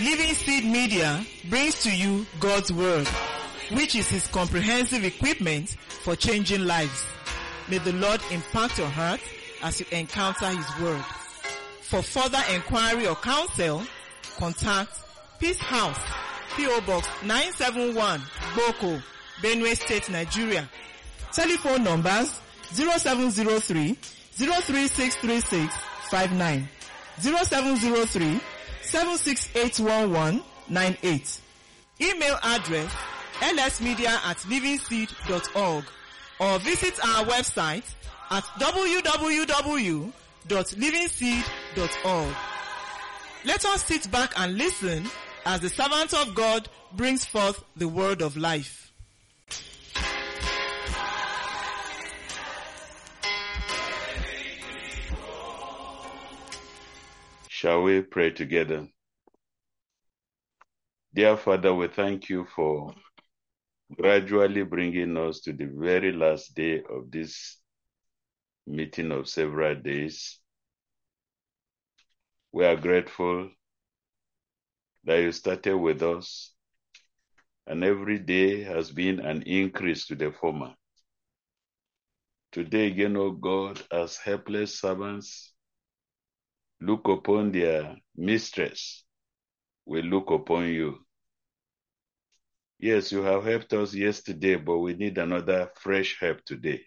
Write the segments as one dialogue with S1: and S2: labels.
S1: Living Seed Media brings to you God's Word, which is His comprehensive equipment for changing lives. May the Lord impact your heart as you encounter His Word. For further inquiry or counsel, contact Peace House, P.O. Box 971, Boko, Benue State, Nigeria. Telephone numbers 0703 0363659, 0703 7681198. Email address lsmedia@livingseed.org, or visit our website at www.livingseed.org. Let us sit back and listen as the servant of God brings forth the word of life.
S2: Shall we pray together? Dear Father, we thank you for gradually bringing us to the very last day of this meeting of several days. We are grateful that you started with us, and every day has been an increase to the former. Today again, O God, as helpless servants look upon their mistress, we look upon you. Yes, you have helped us yesterday, but we need another fresh help today.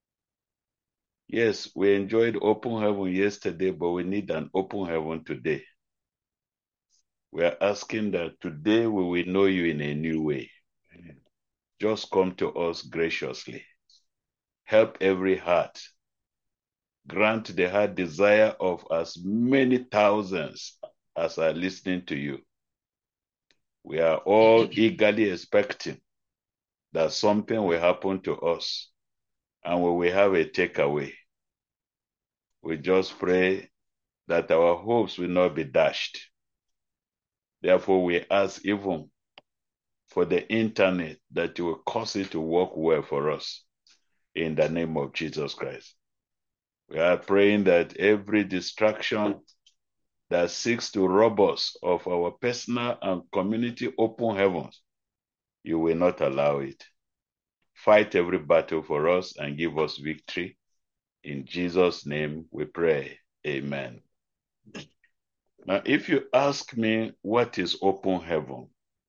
S2: Yes, we enjoyed open heaven yesterday, but we need an open heaven today. We are asking that today we will know you in a new way. Just come to us graciously. Help every heart. Grant the heart desire of as many thousands as are listening to you. We are all eagerly expecting that something will happen to us and we will have a takeaway. We just pray that our hopes will not be dashed. Therefore, we ask even for the internet that you will cause it to work well for us in the name of Jesus Christ. We are praying that every distraction that seeks to rob us of our personal and community open heavens, you will not allow it. Fight every battle for us and give us victory. In Jesus' name we pray. Amen. Now, if you ask me what is open heaven,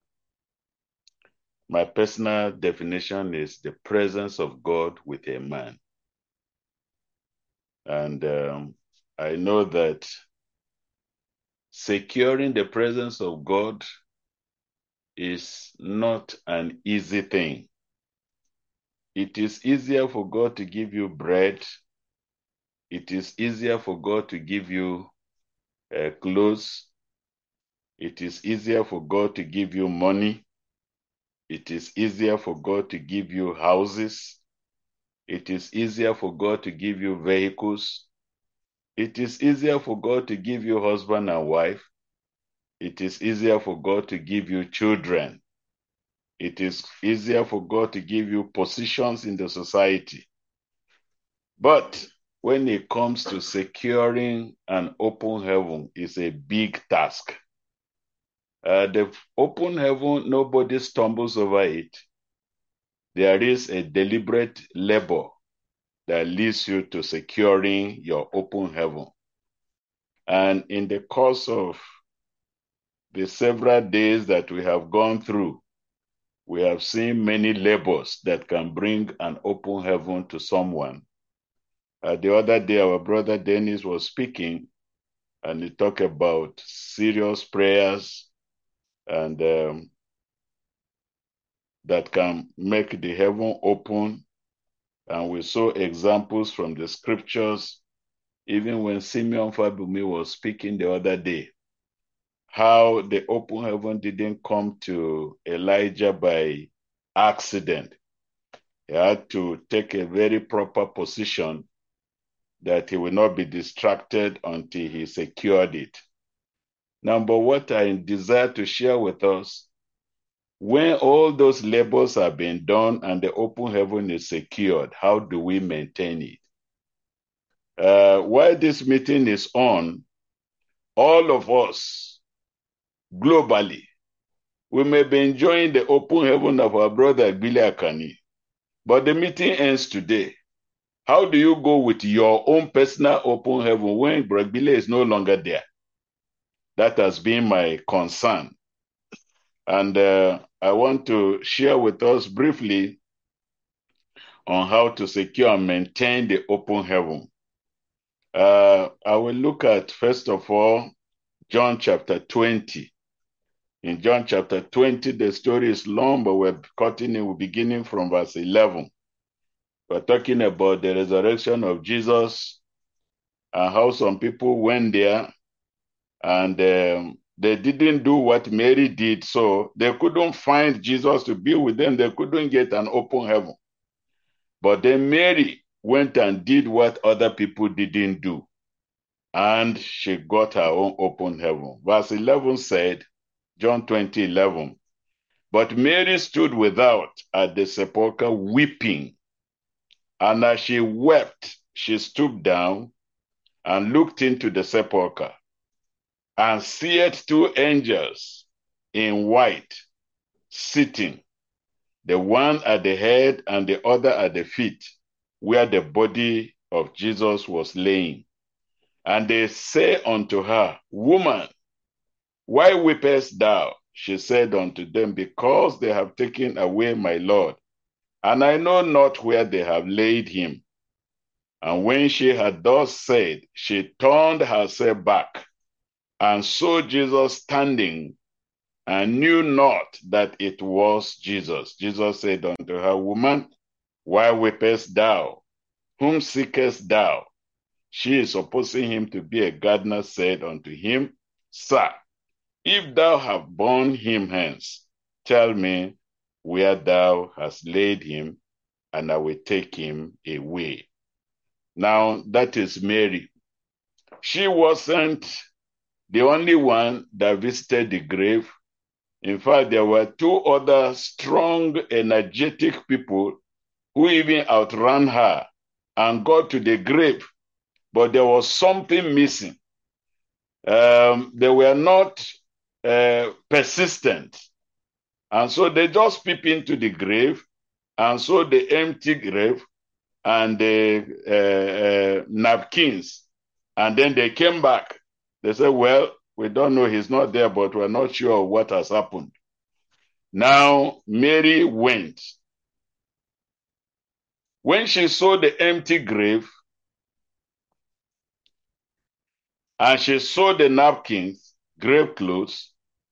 S2: my personal definition is the presence of God with a man. And I know that securing the presence of God is not an easy thing. It is easier for God to give you bread. It is easier for God to give you clothes. It is easier for God to give you money. It is easier for God to give you houses. It is easier for God to give you vehicles. It is easier for God to give you husband and wife. It is easier for God to give you children. It is easier for God to give you positions in the society. But when it comes to securing an open heaven, it's a big task. The open heaven, nobody stumbles over it. There is a deliberate labor that leads you to securing your open heaven. And in the course of the several days that we have gone through, we have seen many labors that can bring an open heaven to someone. The other day, our brother Dennis was speaking, and he talked about serious prayers and that can make the heaven open. And we saw examples from the scriptures, even when Simeon Fabumi was speaking the other day, how the open heaven didn't come to Elijah by accident. He had to take a very proper position that he will not be distracted until he secured it. Now, but what I desire to share with us, when all those labors have been done and the open heaven is secured, how do we maintain it? While this meeting is on, all of us globally. We may be enjoying the open heaven of our brother Billy Akani, but the meeting ends today. How do you go with your own personal open heaven when Brother Billy is no longer there? That has been my concern. And I want to share with us briefly on how to secure and maintain the open heaven. I will look at, first of all, John chapter 20. In John chapter 20, the story is long, but we're beginning from verse 11. We're talking about the resurrection of Jesus and how some people went there and they didn't do what Mary did, so they couldn't find Jesus to be with them. They couldn't get an open heaven. But then Mary went and did what other people didn't do, and she got her own open heaven. Verse 11 said, John 20:11, but Mary stood without at the sepulchre weeping. And as she wept, she stooped down and looked into the sepulchre, and seeth two angels in white sitting, the one at the head and the other at the feet, where the body of Jesus was laying. And they say unto her, Woman, why weepest thou? She said unto them, Because they have taken away my Lord, and I know not where they have laid him. And when she had thus said, she turned herself back, and saw Jesus standing, and knew not that it was Jesus. Jesus said unto her, Woman, why weepest thou? Whom seekest thou? She, supposing him to be a gardener, said unto him, Sir, if thou have borne him hence, tell me where thou hast laid him, and I will take him away. Now, that is Mary. She wasn't the only one that visited the grave. In fact, there were two other strong, energetic people who even outran her and got to the grave. But there was something missing. They were not persistent. And so they just peep into the grave and saw the empty grave and the napkins. And then they came back. They said, well, we don't know, he's not there, but we're not sure what has happened. Now, Mary went. When she saw the empty grave and she saw the napkins, grave clothes,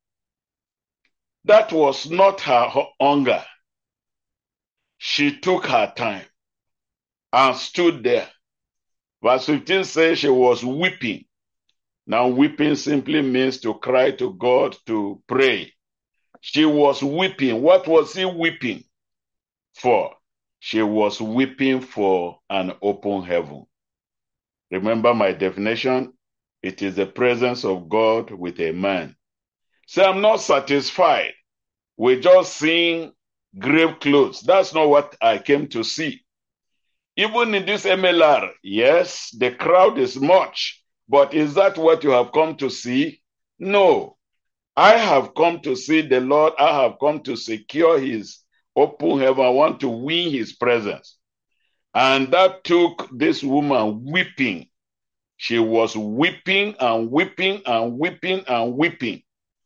S2: that was not her hunger. She took her time and stood there. Verse 15 says she was weeping. Now, weeping simply means to cry to God, to pray. She was weeping. What was she weeping for? She was weeping for an open heaven. Remember my definition? It is the presence of God with a man. So I'm not satisfied with just seeing grave clothes. That's not what I came to see. Even in this MLR, yes, the crowd is much, but is that what you have come to see? No. I have come to see the Lord. I have come to secure his open heaven. I want to win his presence. And that took this woman weeping. She was weeping and weeping and weeping and weeping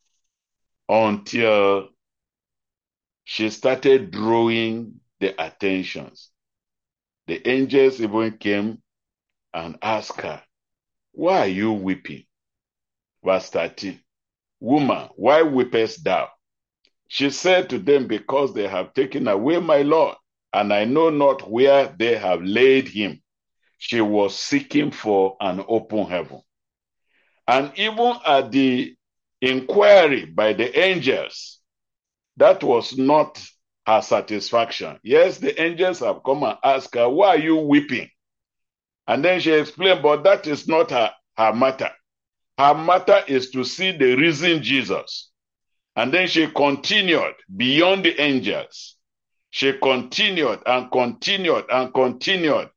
S2: until she started drawing the attentions. The angels even came and asked her, why are you weeping? Verse 13, Woman, why weepest thou? She said to them, Because they have taken away my Lord, and I know not where they have laid him. She was seeking for an open heaven. And even at the inquiry by the angels, that was not her satisfaction. Yes, the angels have come and asked her, why are you weeping? And then she explained, but that is not her matter. Her matter is to see the risen Jesus. And then she continued beyond the angels. She continued and continued and continued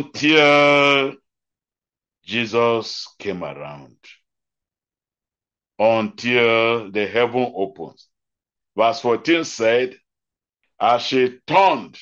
S2: until Jesus came around. until the heaven opens. Verse 14 said, as she turned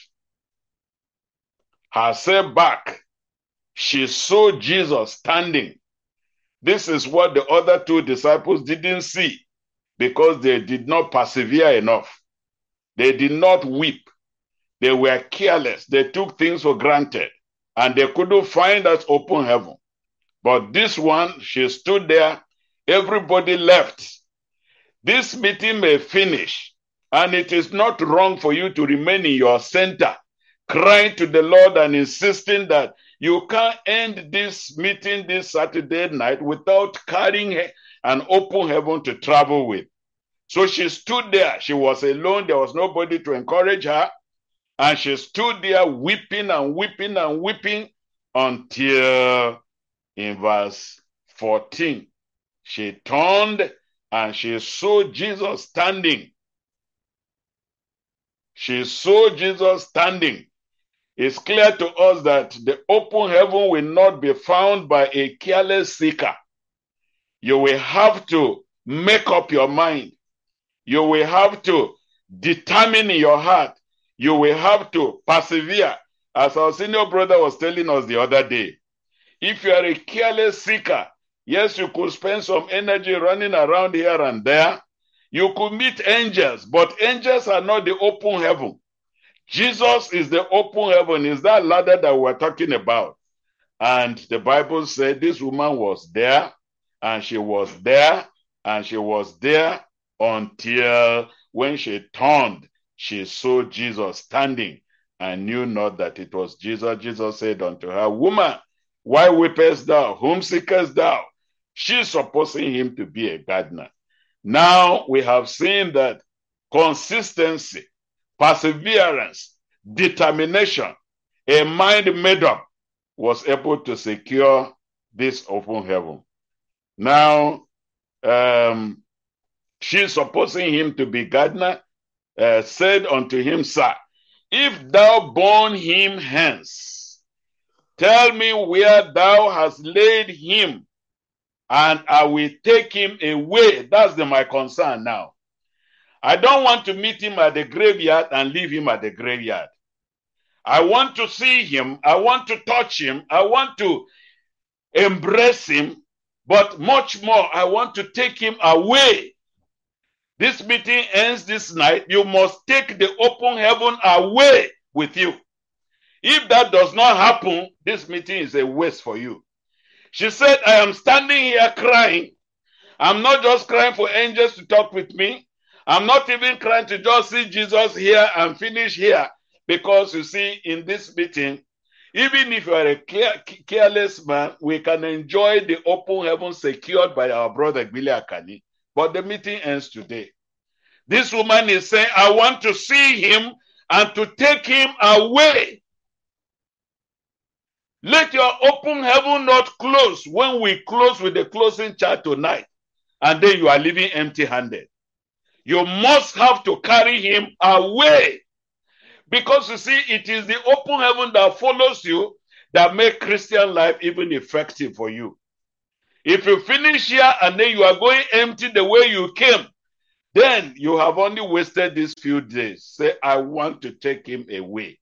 S2: herself back, she saw Jesus standing. This is what the other two disciples didn't see because they did not persevere enough. They did not weep. They were careless. They took things for granted and they couldn't find that open heaven. But this one, she stood there. Everybody left. This meeting may finish, and it is not wrong for you to remain in your center, crying to the Lord and insisting that you can't end this meeting this Saturday night without carrying an open heaven to travel with. So she stood there. She was alone. There was nobody to encourage her. And she stood there weeping and weeping and weeping until in verse 14, she turned and she saw Jesus standing. She saw Jesus standing. It's clear to us that the open heaven will not be found by a careless seeker. You will have to make up your mind. You will have to determine in your heart. You will have to persevere. As our senior brother was telling us the other day, if you are a careless seeker, yes, you could spend some energy running around here and there. You could meet angels, but angels are not the open heaven. Jesus is the open heaven. Is that ladder that we're talking about? And the Bible said this woman was there, and she was there, and she was there until when she turned, she saw Jesus standing and knew not that it was Jesus. Jesus said unto her, woman, why weepest thou? Whom seekest thou? She's supposing him to be a gardener. Now we have seen that consistency, perseverance, determination, a mind made up was able to secure this open heaven. Now, she's supposing him to be gardener, said unto him, sir, if thou borne him hence, tell me where thou hast laid him, and I will take him away. That's my concern now. I don't want to meet him at the graveyard and leave him at the graveyard. I want to see him. I want to touch him. I want to embrace him. But much more, I want to take him away. This meeting ends this night. You must take the open heaven away with you. If that does not happen, this meeting is a waste for you. She said, I am standing here crying. I'm not just crying for angels to talk with me. I'm not even crying to just see Jesus here and finish here. Because you see, in this meeting, even if you are a careless man, we can enjoy the open heaven secured by our brother Billy Akani. But the meeting ends today. This woman is saying, I want to see him and to take him away. Let your open heaven not close when we close with the closing chart tonight, and then you are leaving empty-handed. You must have to carry him away. Because you see, it is the open heaven that follows you that make Christian life even effective for you. If you finish here and then you are going empty the way you came, then you have only wasted these few days. Say, I want to take him away.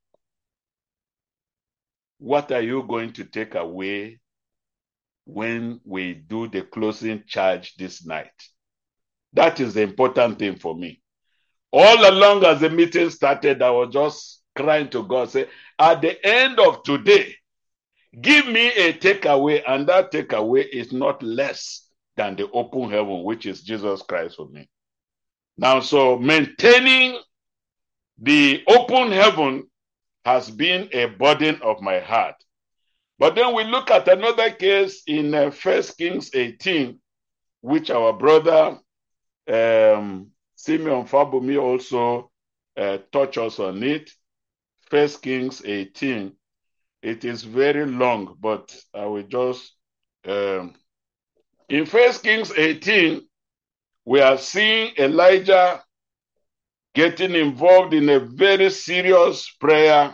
S2: What are you going to take away when we do the closing charge this night? That is the important thing for me. All along as the meeting started, I was just crying to God, say, at the end of today, give me a takeaway, and that takeaway is not less than the open heaven, which is Jesus Christ for me. Now, so maintaining the open heaven has been a burden of my heart. But then we look at another case in 1 Kings 18, which our brother Simeon Fabumi also touched us on it. 1 Kings 18. It is very long, but I will just... in 1 Kings 18, we are seeing Elijah getting involved in a very serious prayer,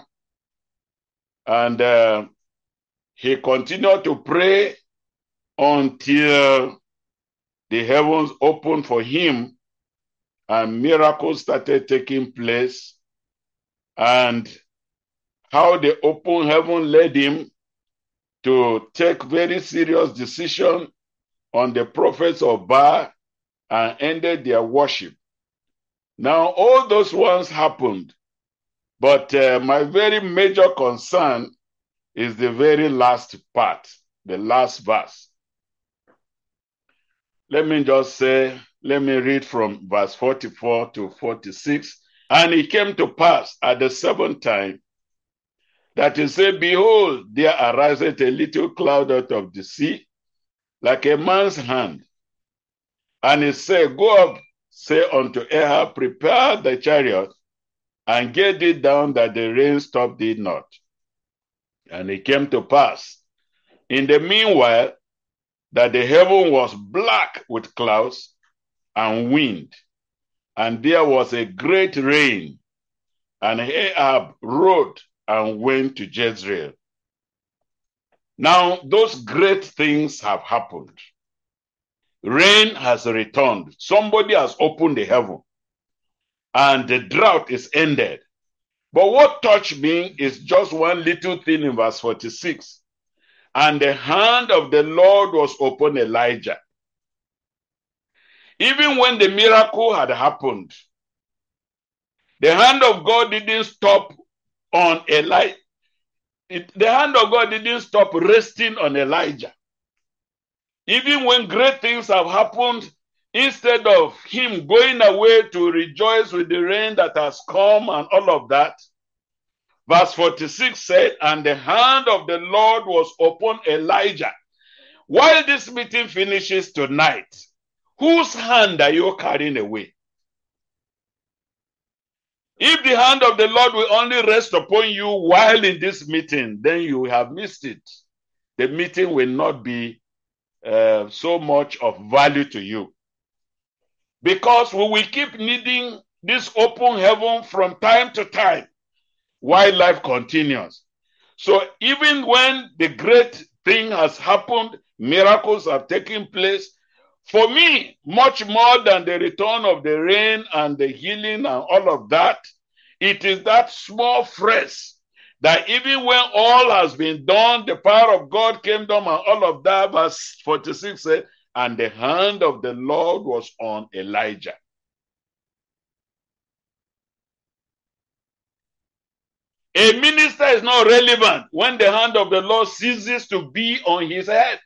S2: and he continued to pray until the heavens opened for him and miracles started taking place, and how the open heaven led him to take very serious decision on the prophets of Baal and ended their worship. Now, all those ones happened, but my very major concern is the very last part, the last verse. Let me read from verse 44 to 46. And it came to pass at the seventh time that he said, Behold, there ariseth a little cloud out of the sea, like a man's hand. And he said, Go up, say unto Ahab, Prepare the chariot, and get it down that the rain stop thee not. And it came to pass, in the meanwhile, that the heaven was black with clouds and wind, and there was a great rain, and Ahab rode and went to Jezreel. Now, those great things have happened. Rain has returned. Somebody has opened the heaven, and the drought is ended. But what touched me is just one little thing in verse 46. And the hand of the Lord was upon Elijah. Even when the miracle had happened, the hand of God didn't stop on Elijah. The hand of God didn't stop resting on Elijah. Even when great things have happened, instead of him going away to rejoice with the rain that has come and all of that, verse 46 said, and the hand of the Lord was upon Elijah. While this meeting finishes tonight, whose hand are you carrying away? If the hand of the Lord will only rest upon you while in this meeting, then you have missed it. The meeting will not be so much of value to you. Because we will keep needing this open heaven from time to time while life continues. So even when the great thing has happened, miracles have taken place, for me, much more than the return of the rain and the healing and all of that, it is that small phrase that even when all has been done, the power of God came down and all of that, verse 46 said, and the hand of the Lord was on Elijah. A minister is not relevant when the hand of the Lord ceases to be on his head.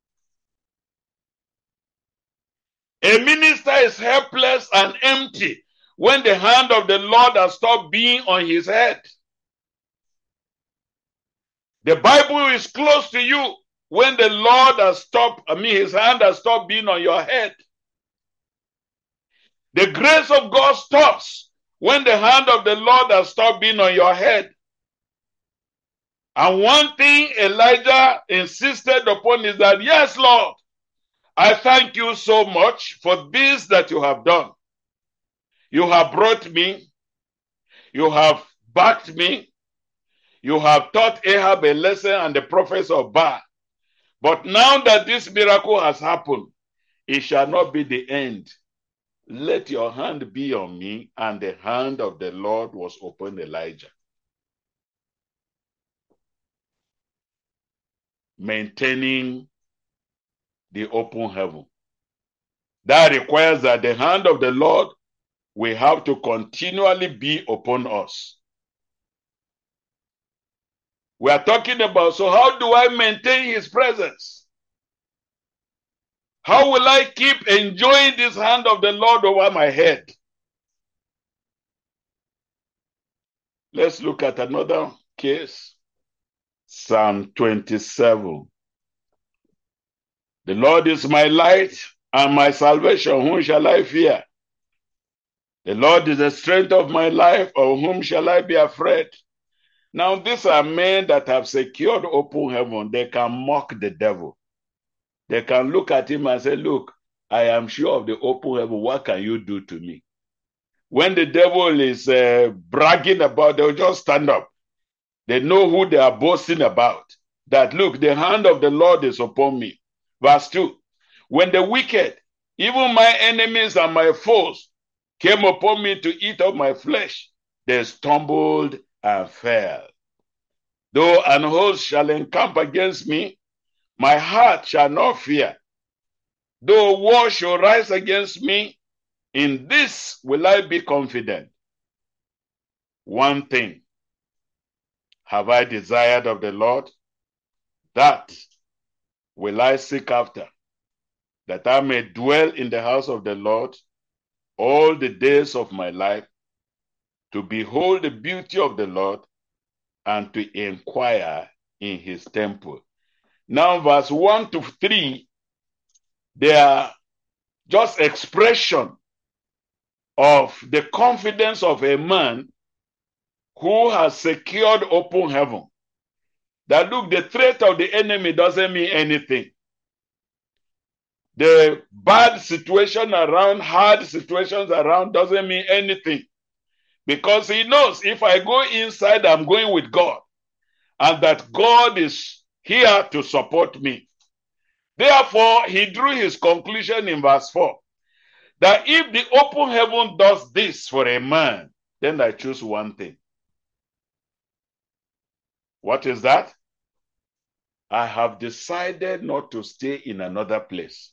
S2: A minister is helpless and empty when the hand of the Lord has stopped being on his head. The Bible is close to you when the Lord has stopped, his hand has stopped being on your head. The grace of God stops when the hand of the Lord has stopped being on your head. And one thing Elijah insisted upon is that, yes, Lord, I thank you so much for this that you have done. You have brought me, you have backed me, you have taught Ahab a lesson and the prophets of Baal. But now that this miracle has happened, it shall not be the end. Let your hand be on me. And the hand of the Lord was upon Elijah. Maintaining the open heaven. That requires that the hand of the Lord will have to continually be upon us. We are talking about, so how do I maintain his presence? How will I keep enjoying this hand of the Lord over my head? Let's look at another case. Psalm 27. The Lord is my light and my salvation. Whom shall I fear? The Lord is the strength of my life. Of whom shall I be afraid? Now, these are men that have secured open heaven. They can mock the devil. They can look at him and say, look, I am sure of the open heaven. What can you do to me? When the devil is bragging about, they'll just stand up. They know who they are boasting about. That, look, the hand of the Lord is upon me. Verse 2. When the wicked Even my enemies and my foes came upon me to eat of my flesh. They stumbled and fell. Though an host shall encamp against me, my heart shall not fear. Though war shall rise against me, in this will I be confident. One thing have I desired of the Lord, that will I seek after, that I may dwell in the house of the Lord all the days of my life, to behold the beauty of the Lord and to inquire in his temple. Now, verse 1 to 3, they are just expression of the confidence of a man who has secured open heaven. That look, the threat of the enemy doesn't mean anything. The bad situation around, hard situations around doesn't mean anything. Because he knows if I go inside, I'm going with God. And that God is here to support me. Therefore, he drew his conclusion in verse 4. That if the open heaven does this for a man, then I choose one thing. What is that? I have decided not to stay in another place.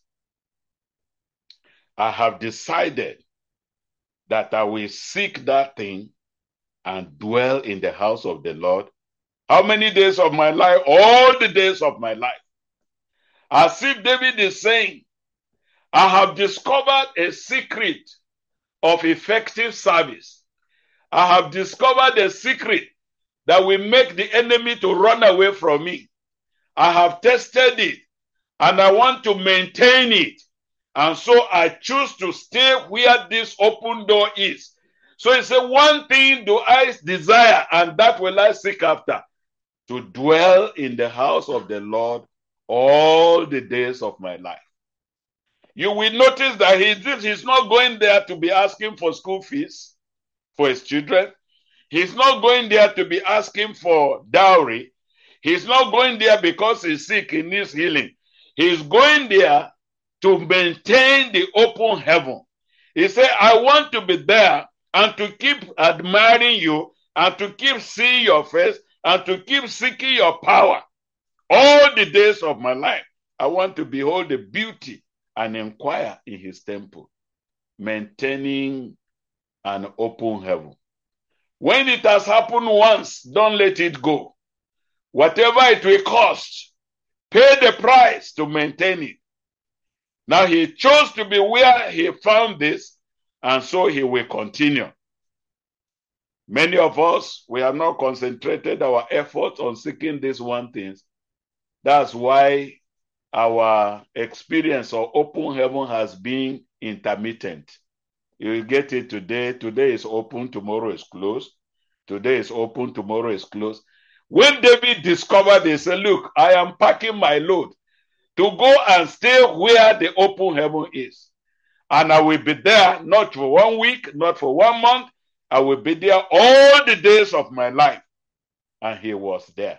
S2: I have decided that I will seek that thing and dwell in the house of the Lord. How many days of my life? All the days of my life. As if David is saying, I have discovered a secret of effective service. I have discovered a secret that will make the enemy to run away from me. I have tested it and I want to maintain it. And so I choose to stay where this open door is. So he said, one thing do I desire, and that will I seek after, to dwell in the house of the Lord all the days of my life. You will notice that he's not going there to be asking for school fees for his children. He's not going there to be asking for dowry. He's not going there because he's sick, he needs healing. He's going there to maintain the open heaven. He said, I want to be there and to keep admiring you and to keep seeing your face and to keep seeking your power all the days of my life. I want to behold the beauty and inquire in his temple, maintaining an open heaven. When it has happened once, don't let it go. Whatever it will cost, pay the price to maintain it. Now he chose to be where he found this, and so he will continue. Many of us, we have not concentrated our efforts on seeking these one things. That's why our experience of open heaven has been intermittent. You will get it today. Today is open, tomorrow is closed. Today is open, tomorrow is closed. When David discovered, he said, look, I am packing my load to go and stay where the open heaven is. And I will be there not for 1 week, not for 1 month. I will be there all the days of my life. And he was there,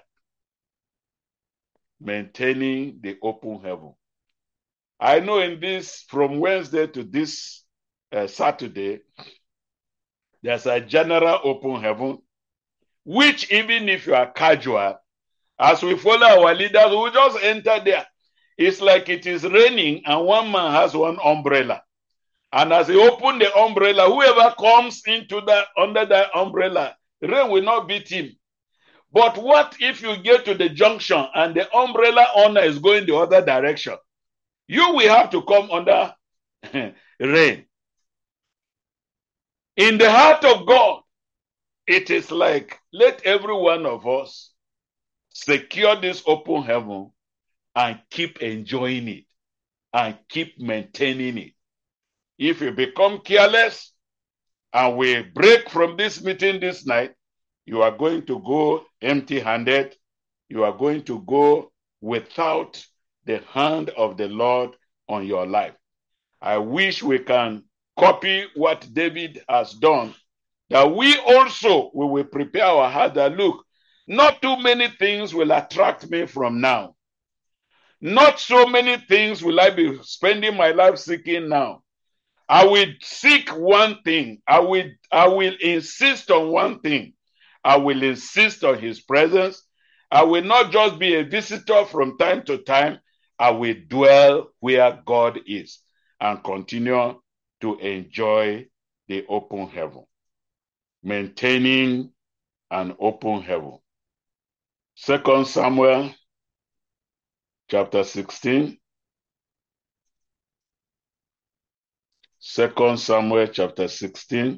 S2: maintaining the open heaven. I know in this, from Wednesday to this Saturday, there's a general open heaven, which even if you are casual, as we follow our leaders, we just enter there. It's like it is raining and one man has one umbrella. And as he opens the umbrella, whoever comes into that under that umbrella, rain will not beat him. But what if you get to the junction and the umbrella owner is going the other direction? You will have to come under rain. In the heart of God, it is like, let every one of us secure this open heaven and keep enjoying it and keep maintaining it. If you become careless and we break from this meeting this night, you are going to go empty-handed. You are going to go without the hand of the Lord on your life. I wish we can copy what David has done, that we also we will prepare our heart that, look, not too many things will attract me from now. Not so many things will I be spending my life seeking now. I will seek one thing. I will insist on one thing. I will insist on his presence. I will not just be a visitor from time to time. I will dwell where God is and continue to enjoy the open heaven. Maintaining an open heaven. 2 Samuel chapter 16. 2 Samuel chapter 16.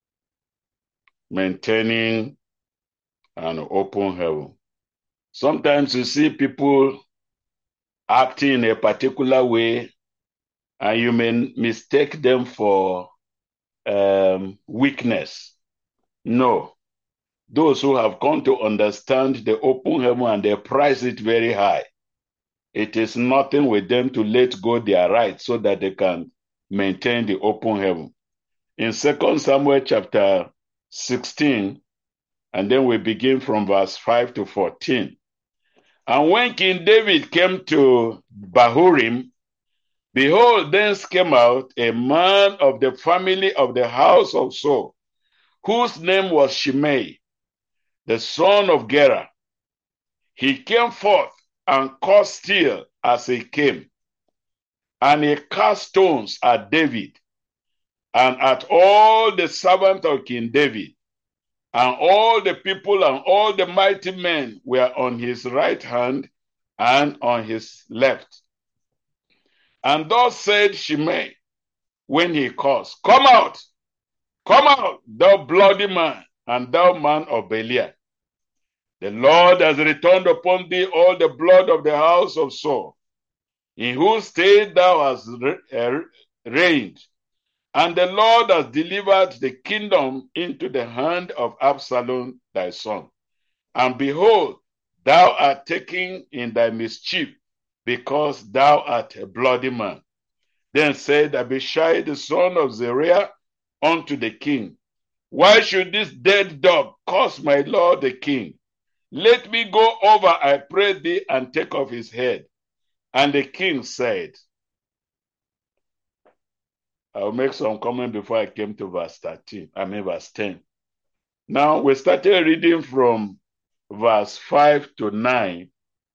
S2: Maintaining an open heaven. Sometimes you see people acting in a particular way, and you may mistake them for weakness. No. Those who have come to understand the open heaven and they price it very high, it is nothing with them to let go their rights so that they can maintain the open heaven. In 2 Samuel chapter 16, and then we begin from verse 5 to 14. And when King David came to Bahurim, behold, thence came out a man of the family of the house of Saul, whose name was Shimei, the son of Gera. He came forth and caught steel as he came, and he cast stones at David and at all the servants of King David, and all the people and all the mighty men were on his right hand and on his left. And thus said Shimei when he cursed, come out, thou bloody man, and thou man of Belial. The Lord has returned upon thee all the blood of the house of Saul, in whose stead thou hast reigned. And the Lord has delivered the kingdom into the hand of Absalom thy son. And behold, thou art taken in thy mischief, because thou art a bloody man. Then said Abishai the son of Zeruiah unto the king, why should this dead dog curse my lord the king? Let me go over, I pray thee, and take off his head. And the king said, I'll make some comment before I came to verse 10. Now we started reading from verse 5 to 9.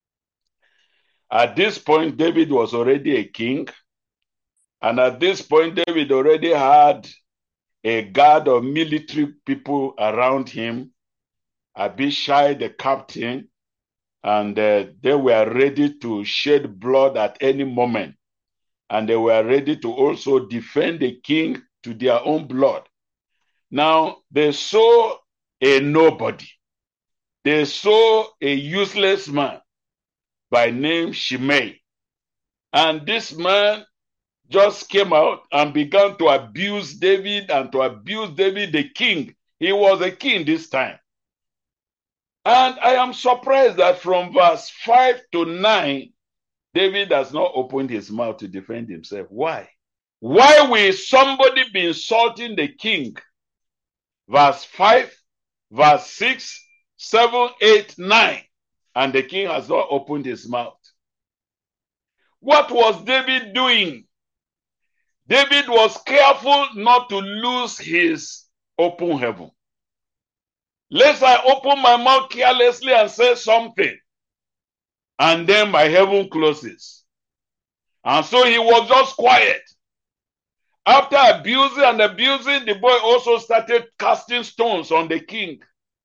S2: At this point, David was already a king. And at this point, David already had a guard of military people around him, Abishai the captain, and they were ready to shed blood at any moment. And they were ready to also defend the king to their own blood. Now, they saw a nobody. They saw a useless man by name Shimei. And this man just came out and began to abuse David and to abuse David the king. He was a king this time. And I am surprised that from verse 5 to 9, David has not opened his mouth to defend himself. Why? Why will somebody be insulting the king? Verse 5, verse 6, 7, 8, 9, and the king has not opened his mouth. What was David doing? David was careful not to lose his open heaven. Lest I open my mouth carelessly and say something, and then my heaven closes. And so he was just quiet. After abusing, the boy also started casting stones on the king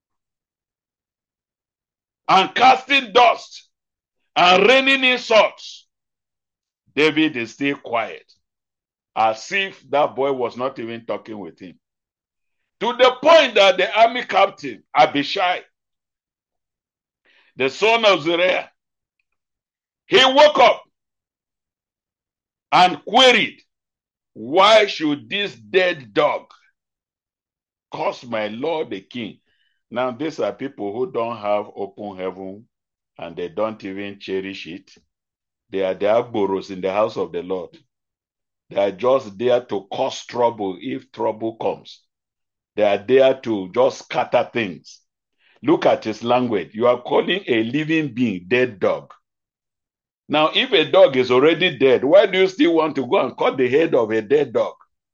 S2: and casting dust and raining insults. David is still quiet, as if that boy was not even talking with him. To the point that the army captain, Abishai, the son of Zeruiah, he woke up and queried, why should this dead dog curse my lord the king? Now, these are people who don't have open heaven and they don't even cherish it. They are the Agboros in the house of the Lord. They are just there to cause trouble if trouble comes. They are there to just scatter things. Look at his language. You are calling a living being dead dog. Now, if a dog is already dead, why do you still want to go and cut the head of a dead dog?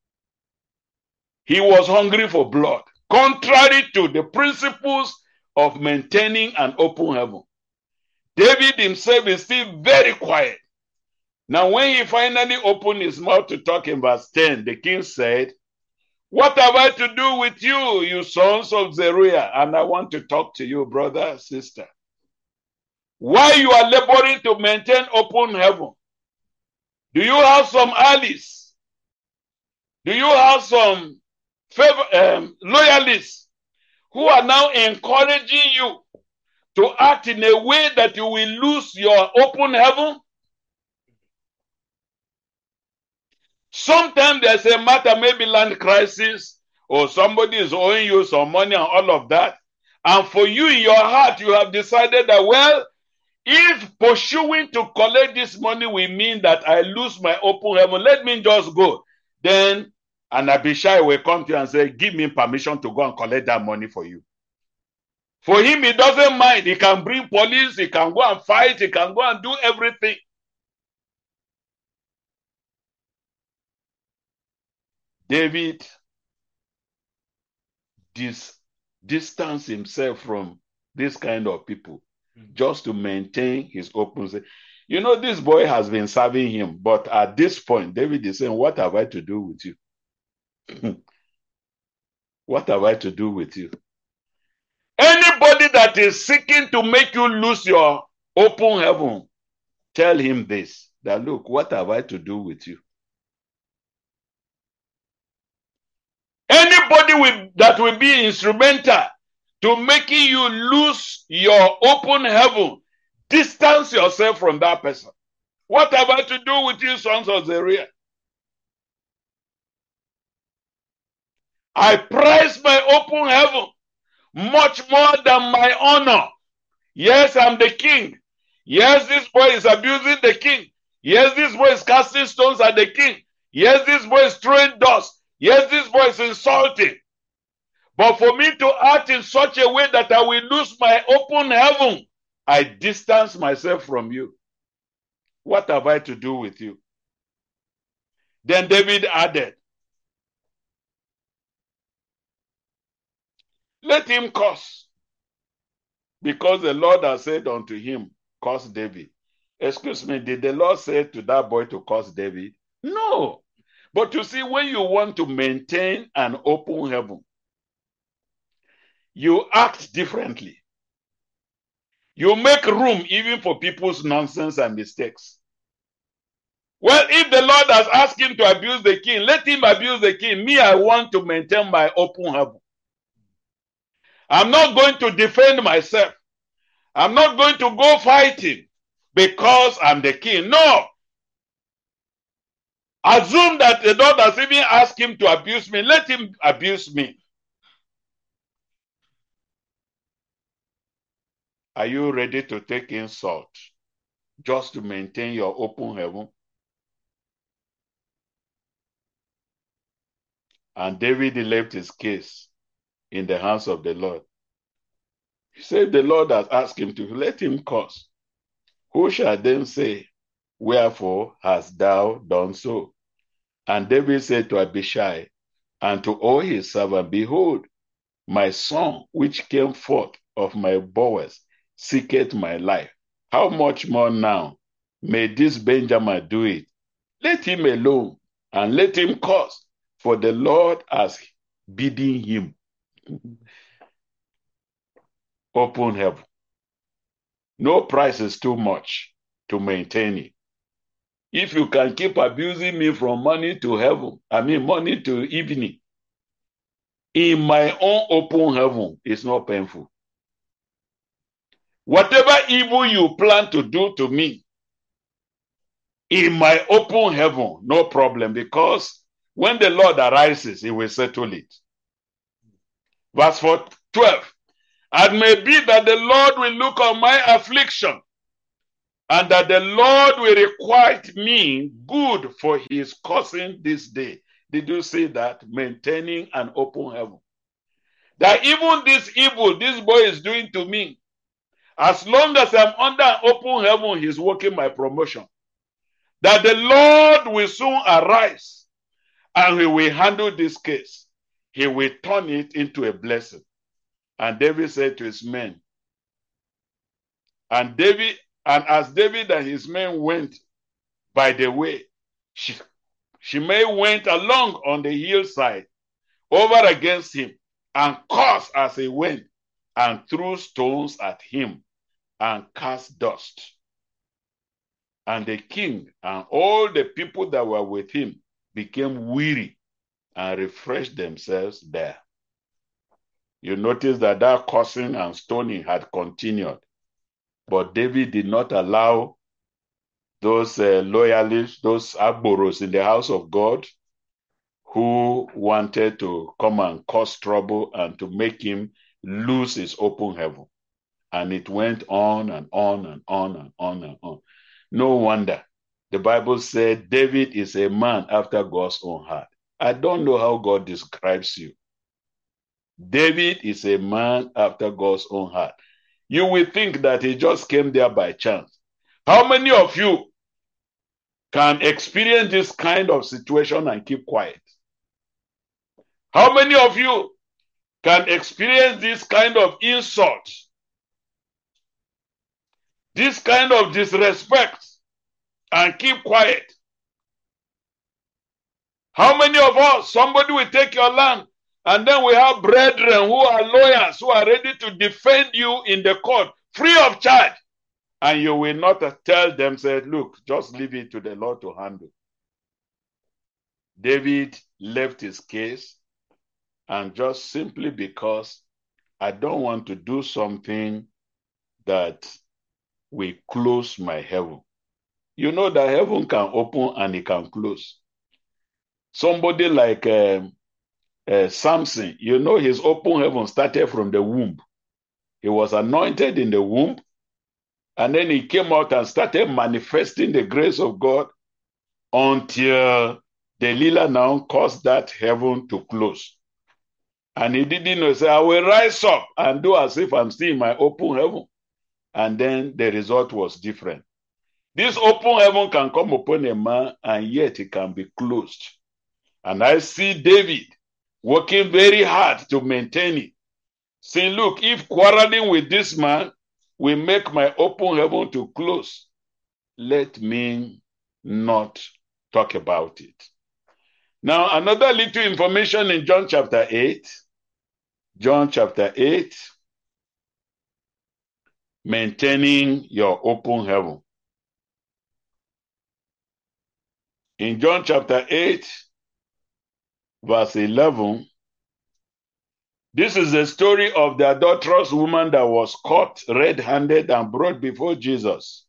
S2: He was hungry for blood, contrary to the principles of maintaining an open heaven. David himself is still very quiet. Now, when he finally opened his mouth to talk in verse 10, the king said, "What have I to do with you, you sons of Zeruiah?" And I want to talk to you, brother, sister. Why you are laboring to maintain open heaven? Do you have some allies? Do you have some loyalists who are now encouraging you to act in a way that you will lose your open heaven? Sometimes there's a matter, maybe land crisis, or somebody is owing you some money and all of that. And for you in your heart, you have decided that, well, if pursuing to collect this money will mean that I lose my open heaven, let me just go. Then an Abishai will come to you and say, "Give me permission to go and collect that money for you." For him, he doesn't mind. He can bring police, he can go and fight, he can go and do everything. David distanced himself from this kind of people just to maintain his open. You know, this boy has been serving him, but at this point, David is saying, "What have I to do with you?" What have I to do with you? Anybody that is seeking to make you lose your open heaven, tell him this, that look, what have I to do with you? Anybody that will be instrumental to making you lose your open heaven, distance yourself from that person. What have I to do with you, sons of Zeruiah? I prize my open heaven much more than my honor. Yes, I'm the king. Yes, this boy is abusing the king. Yes, this boy is casting stones at the king. Yes, this boy is throwing dust. Yes, this boy is insulting. But for me to act in such a way that I will lose my open heaven, I distance myself from you. What have I to do with you? Then David added, "Let him curse, because the Lord has said unto him, curse David." Excuse me, did the Lord say to that boy to curse David? No. But you see, when you want to maintain an open heaven, you act differently. You make room even for people's nonsense and mistakes. Well, if the Lord has asked him to abuse the king, let him abuse the king. Me, I want to maintain my open heaven. I'm not going to defend myself. I'm not going to go fighting because I'm the king. No. Assume that the Lord has even asked him to abuse me. Let him abuse me. Are you ready to take insult just to maintain your open heaven? And David left his case in the hands of the Lord. He said the Lord has asked him to let him curse. Who shall then say, "Wherefore hast thou done so?" And David said to Abishai and to all his servants, "Behold, my son, which came forth of my bowels, seeketh my life. How much more now may this Benjamin do it? Let him alone, and let him curse, for the Lord has bidden him." Open heaven. No price is too much to maintain it. If you can keep abusing me from morning to heaven, morning to evening, in my own open heaven, it's not painful. Whatever evil you plan to do to me, in my open heaven, no problem, because when the Lord arises, he will settle it. Verse 12. "And may be that the Lord will look on my affliction, and that the Lord will requite me good for his causing this day." Did you see that? Maintaining an open heaven. That even this evil this boy is doing to me, As long as I'm under an open heaven, he's working my promotion. That the Lord will soon arise and he will handle this case. He will turn it into a blessing. And David said to his men, and as David and his men went by the way, Shimei went along on the hillside over against him and cursed as he went and threw stones at him and cast dust. And the king and all the people that were with him became weary and refreshed themselves there. You notice that cursing and stoning had continued. But David did not allow those loyalists, those Agboros in the house of God who wanted to come and cause trouble and to make him lose his open heaven. And it went on and on and on and on and on. No wonder. The Bible said David is a man after God's own heart. I don't know how God describes you. David is a man after God's own heart. You will think that he just came there by chance. How many of you can experience this kind of situation and keep quiet? How many of you can experience this kind of insult, this kind of disrespect, and keep quiet? How many of us, somebody will take your land, and then we have brethren who are lawyers, who are ready to defend you in the court, free of charge, and you will not tell them, say, look, just leave it to the Lord to handle. David left his case, and just simply because I don't want to do something that will close my heaven. You know that heaven can open and it can close. Somebody like Samson, you know his open heaven started from the womb. He was anointed in the womb, and then he came out and started manifesting the grace of God until Delilah now caused that heaven to close. And he didn't know, say, I will rise up and do as if I'm still in my open heaven. And then the result was different. This open heaven can come upon a man and yet it can be closed. And I see David working very hard to maintain it. Saying, look, if quarreling with this man will make my open heaven to close, let me not talk about it. Now, another little information in John chapter 8. John chapter 8. Maintaining your open heaven. In John chapter 8, verse 11, this is the story of the adulterous woman that was caught red-handed and brought before Jesus.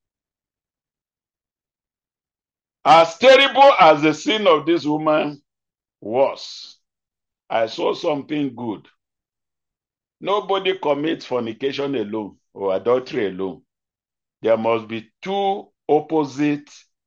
S2: As terrible as the sin of this woman was, I saw something good. Nobody commits fornication alone or adultery alone. There must be two opposite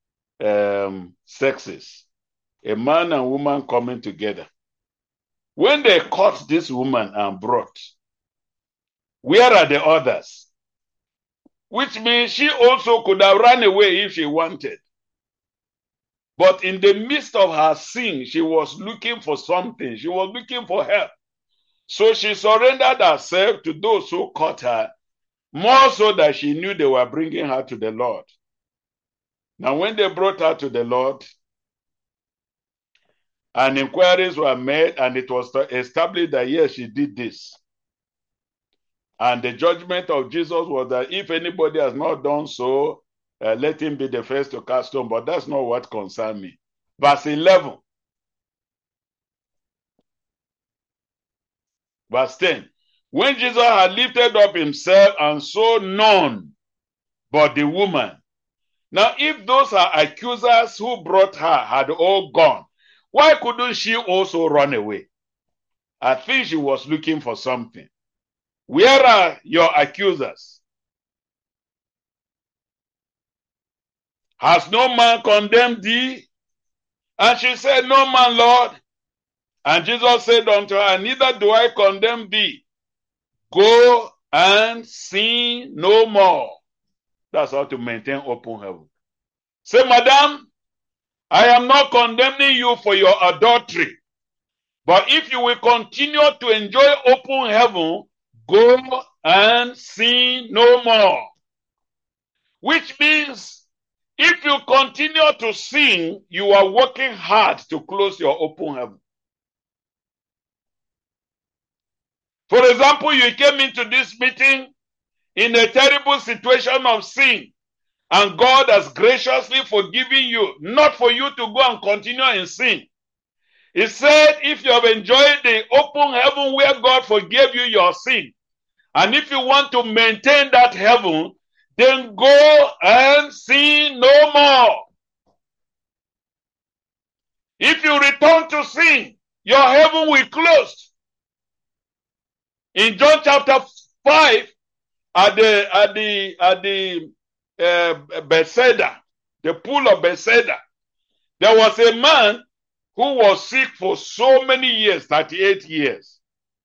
S2: sexes, a man and woman coming together. When they caught this woman and brought, where are the others? Which means she also could have run away if she wanted. But in the midst of her sin, she was looking for something. She was looking for help. So she surrendered herself to those who caught her, more so that she knew they were bringing her to the Lord. Now, when they brought her to the Lord, and inquiries were made, and it was established that, yes, she did this. And the judgment of Jesus was that if anybody has not done so, let him be the first to cast stone. But that's not what concerned me. Verse 11. Verse 10. When Jesus had lifted up himself and saw none but the woman. Now, if those are accusers who brought her had all gone, why couldn't she also run away? I think she was looking for something. Where are your accusers? Has no man condemned thee? And she said, no man, Lord. And Jesus said unto her, neither do I condemn thee. Go and sin no more. That's how to maintain open heaven. Say, Madam, I am not condemning you for your adultery. But if you will continue to enjoy open heaven, go and sin no more. Which means if you continue to sin, you are working hard to close your open heaven. For example, you came into this meeting in a terrible situation of sin, and God has graciously forgiven you, not for you to go and continue in sin. He said, if you have enjoyed the open heaven where God forgave you your sin, and if you want to maintain that heaven, then go and sin no more. If you return to sin, your heaven will close. In John chapter 5, at the Bethesda, the pool of Bethesda, there was a man who was sick for so many years, 38 years.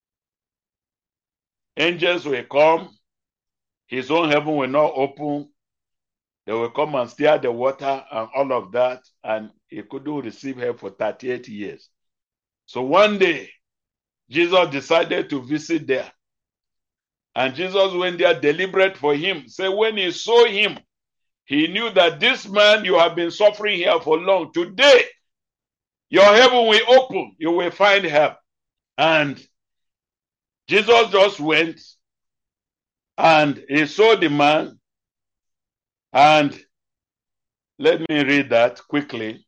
S2: Angels will come. His own heaven will not open. They will come and stir the water and all of that. And he couldn't receive help for 38 years. So one day, Jesus decided to visit there. And Jesus went there deliberate for him. So when he saw him, he knew that this man, you have been suffering here for long. Today, your heaven will open. You will find help. And Jesus just went and he saw the man. And let me read that quickly.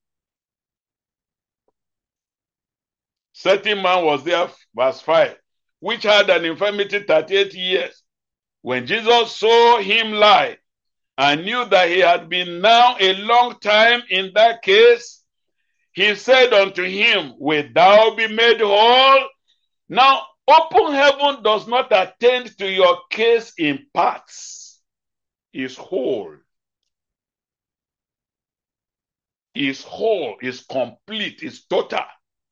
S2: Certain man was there, verse 5, which had an infirmity 38 years. When Jesus saw him lie and knew that he had been now a long time in that case, he said unto him, wilt thou be made whole? Now, open heaven does not attend to your case in parts. It's whole. It's whole, it's complete, it's total.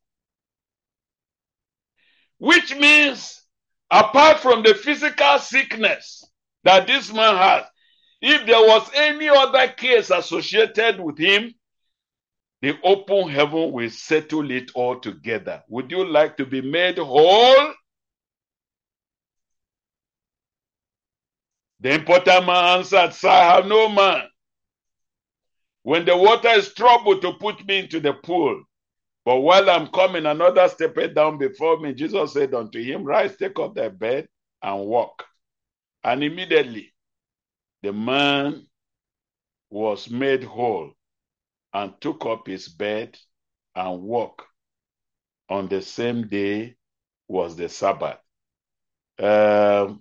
S2: Which means, apart from the physical sickness that this man has, if there was any other case associated with him, the open heaven will settle it all together. Would you like to be made whole? The important man answered, Sir, I have no man. When the water is troubled to put me into the pool, but while I'm coming, another stepped down before me. Jesus said unto him, rise, take up thy bed and walk. And immediately the man was made whole and took up his bed and walked. On the same day was the Sabbath. After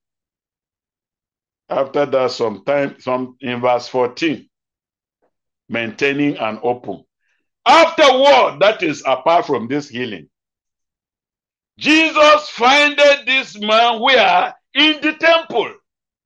S2: that, in verse 14, maintaining an open. Afterward, that is apart from this healing, Jesus findeth this man where? In the temple.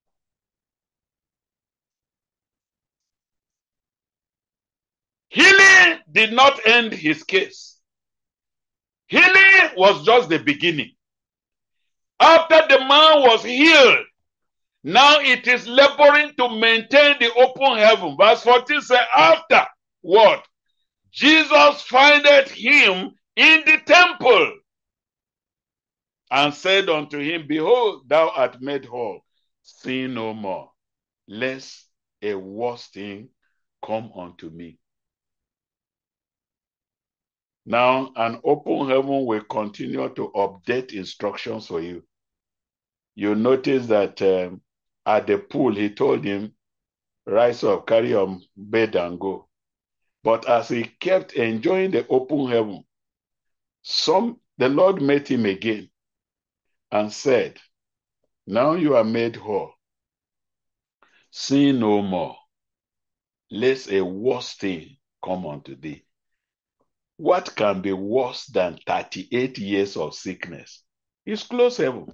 S2: Healing did not end his case. Healing was just the beginning. After the man was healed, now it is laboring to maintain the open heaven. Verse 14 says, afterward, Jesus findeth him in the temple and said unto him, behold, thou art made whole. Sin no more, lest a worse thing come unto me. Now, an open heaven will continue to update instructions for you. You notice that at the pool, he told him, rise up, carry your bed and go. But as he kept enjoying the open heaven, the Lord met him again and said, now you are made whole. Sin no more, lest a worse thing come unto thee. What can be worse than 38 years of sickness? It's close heaven.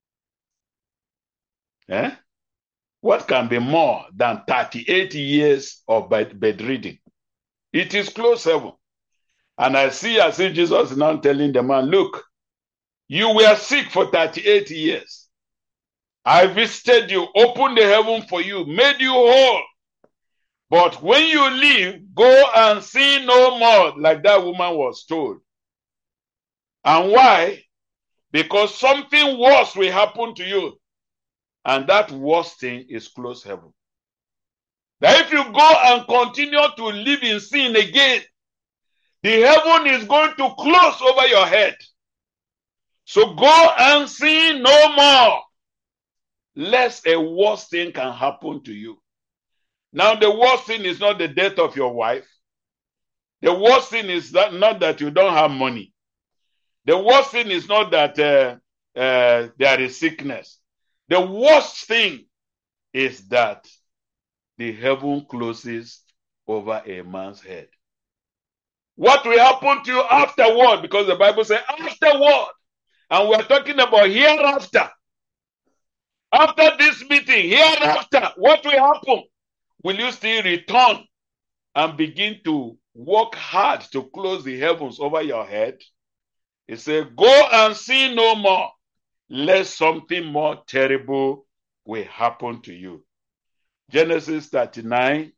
S2: What can be more than 38 years of bedridden? It is close heaven. And I see as if Jesus is now telling the man, look, you were sick for 38 years. I visited you, opened the heaven for you, made you whole. But when you leave, go and sin no more, like that woman was told. And why? Because something worse will happen to you. And that worst thing is close heaven. That if you go and continue to live in sin again, the heaven is going to close over your head. So go and sin no more, lest a worse thing can happen to you. Now, the worst thing is not the death of your wife. The worst thing is not that you don't have money. The worst thing is not that there is sickness. The worst thing is that the heaven closes over a man's head. What will happen to you afterward? Because the Bible says afterward. And we're talking about hereafter. After this meeting, hereafter, what will happen? Will you still return and begin to work hard to close the heavens over your head? He said, go and sin no more, lest something more terrible will happen to you. Genesis 39,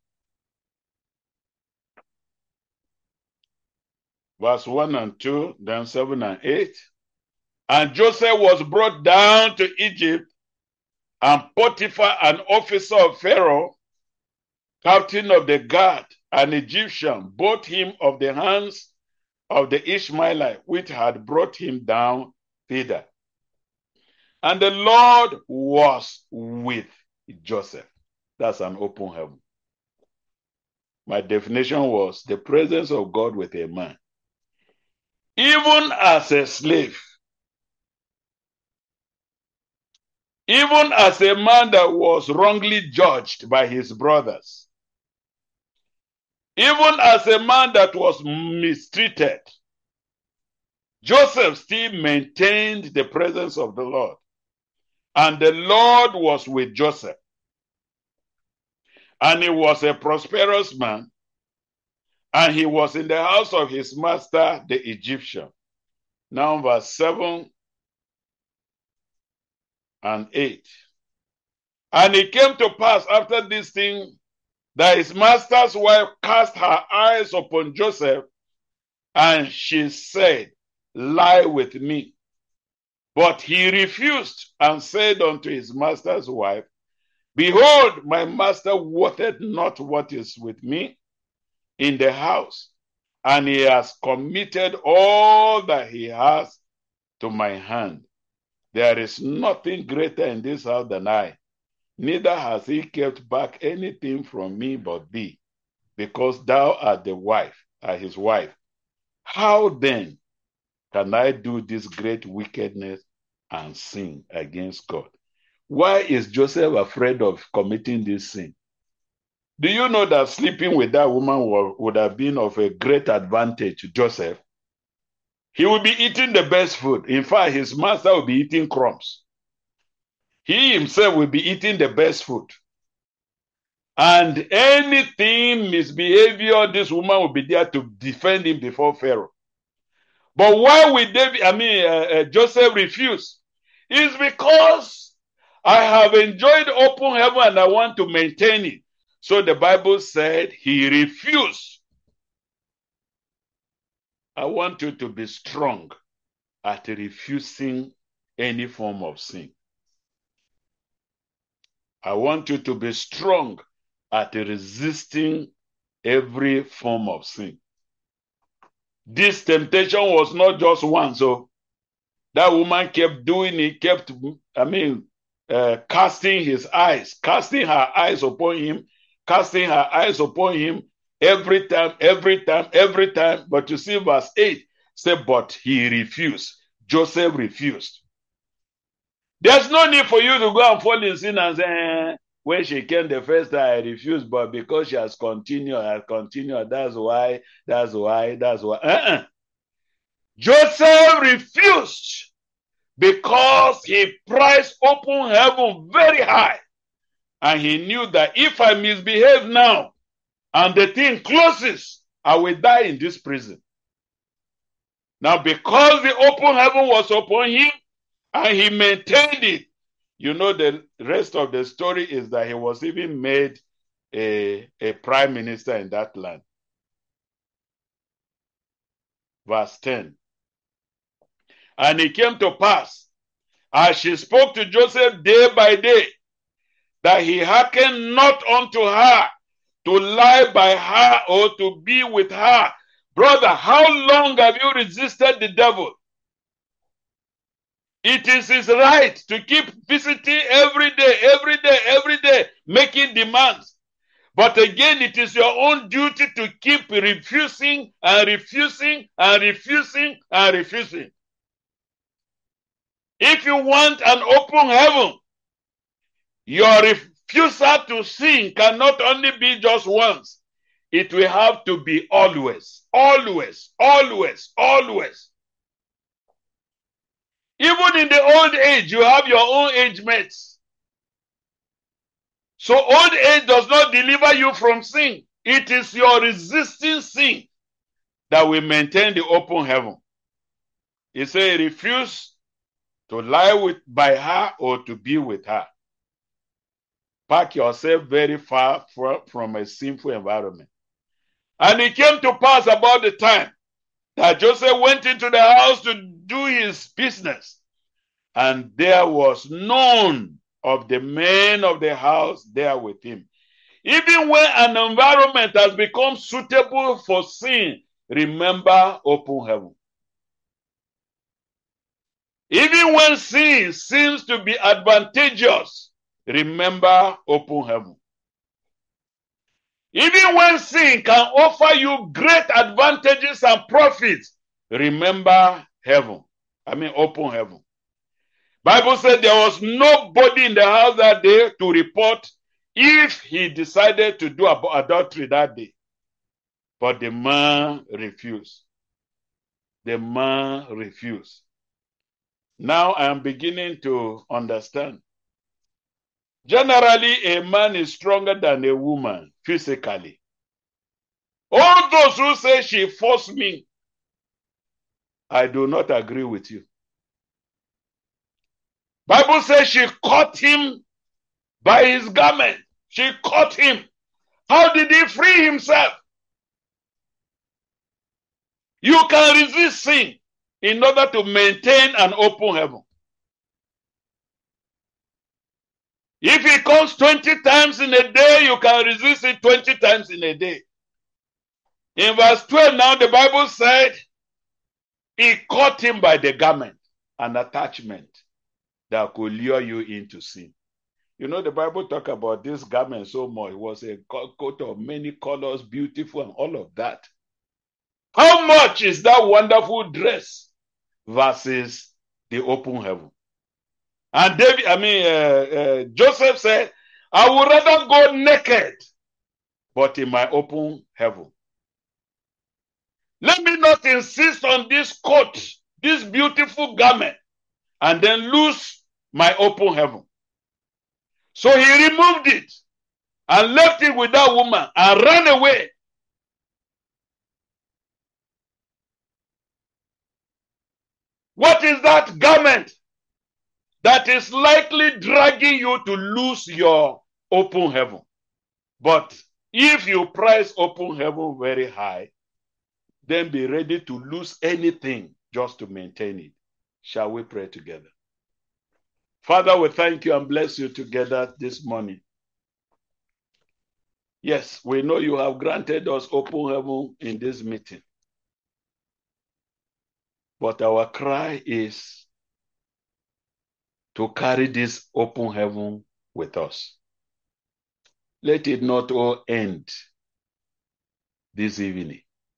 S2: verse 1 and 2, then 7 and 8. And Joseph was brought down to Egypt, and Potiphar, an officer of Pharaoh, captain of the guard, an Egyptian, bought him of the hands of the Ishmaelite, which had brought him down thither. And the Lord was with Joseph. That's an open heaven. My definition was the presence of God with a man. Even as a slave, even as a man that was wrongly judged by his brothers, even as a man that was mistreated, Joseph still maintained the presence of the Lord. And the Lord was with Joseph. And he was a prosperous man. And he was in the house of his master, the Egyptian. Now verse 7 and 8. And it came to pass after this thing that his master's wife cast her eyes upon Joseph, and she said, lie with me. But he refused and said unto his master's wife, behold, my master wotteth not what is with me in the house, and he has committed all that he has to my hand. There is nothing greater in this house than I, neither has he kept back anything from me but thee, because thou art his wife. How then can I do this great wickedness and sin against God? Why is Joseph afraid of committing this sin? Do you know that sleeping with that woman would have been of a great advantage to Joseph? He would be eating the best food. In fact, his master will be eating crumbs. He himself will be eating the best food. And anything misbehavior, this woman will be there to defend him before Pharaoh. But why would Joseph refuse? It's because I have enjoyed open heaven and I want to maintain it. So the Bible said he refused. I want you to be strong at refusing any form of sin. I want you to be strong at resisting every form of sin. This temptation was not just one. So that woman kept doing it, casting her eyes upon him every time. But you see verse 8, say, but he refused. Joseph refused. There's no need for you to go and fall in sin and say, when she came the first time, I refused, but because she has continued, that's why. Joseph refused because he priced open heaven very high. And he knew that if I misbehave now and the thing closes, I will die in this prison. Now, because the open heaven was upon him and he maintained it, You know, the rest of the story is that he was even made a prime minister in that land. Verse 10. And it came to pass, as she spoke to Joseph day by day, that he hearkened not unto her to lie by her or to be with her. Brother, how long have you resisted the devil? It is his right to keep visiting every day, making demands. But again, it is your own duty to keep refusing and refusing and refusing and refusing. If you want an open heaven, your refusal to sin cannot only be just once. It will have to be always, always, always, always. Even in the old age, you have your own age mates. So old age does not deliver you from sin. It is your resisting sin that will maintain the open heaven. He said, refuse to lie by her or to be with her. Pack yourself very far from a sinful environment. And it came to pass about the time that Joseph went into the house to do his business. And there was none of the men of the house there with him. Even when an environment has become suitable for sin, remember open heaven. Even when sin seems to be advantageous, remember open heaven. Even when sin can offer you great advantages and profits, remember open heaven. Bible said there was nobody in the house that day to report if he decided to do adultery that day. But the man refused. The man refused. Now I am beginning to understand. Generally, a man is stronger than a woman physically. All those who say she forced me, I do not agree with you. Bible says she caught him by his garment. She caught him. How did he free himself? You can resist sin in order to maintain an open heaven. If it comes 20 times in a day, you can resist it 20 times in a day. In verse 12 now, the Bible said, he caught him by the garment, an attachment that could lure you into sin. You know, the Bible talk about this garment so much. It was a coat of many colors, beautiful and all of that. How much is that wonderful dress versus the open heaven? And Joseph said, I would rather go naked, but in my open heaven. Let me not insist on this coat, this beautiful garment, and then lose my open heaven. So he removed it and left it with that woman and ran away. What is that garment that is likely dragging you to lose your open heaven? But if you price open heaven very high, then be ready to lose anything just to maintain it. Shall we pray together? Father, we thank you and bless you together this morning. Yes, we know you have granted us open heaven in this meeting. But our cry is to carry this open heaven with us. Let it not all end this evening.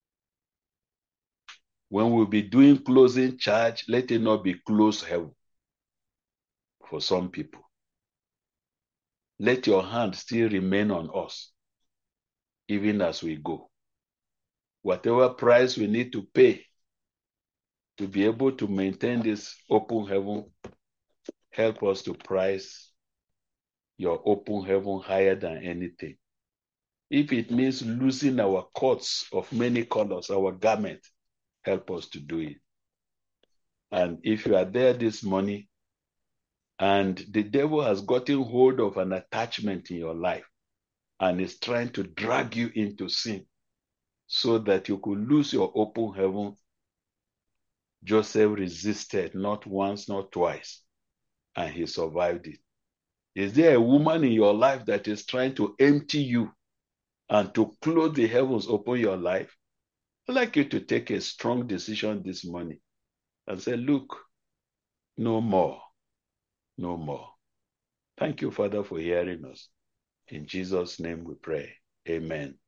S2: When we'll be doing closing charge, let it not be closed heaven for some people. Let your hand still remain on us, even as we go. Whatever price we need to pay to be able to maintain this open heaven, help us to price your open heaven higher than anything. If it means losing our coats of many colors, our garment, help us to do it. And if you are there this morning And the devil has gotten hold of an attachment in your life and is trying to drag you into sin so that you could lose your open heaven. Joseph resisted not once, not twice, and he survived it. Is there a woman in your life that is trying to empty you and to close the heavens upon your life? I'd like you to take a strong decision this morning and say, look, no more, no more. Thank you, Father, for hearing us. In Jesus' name we pray. Amen.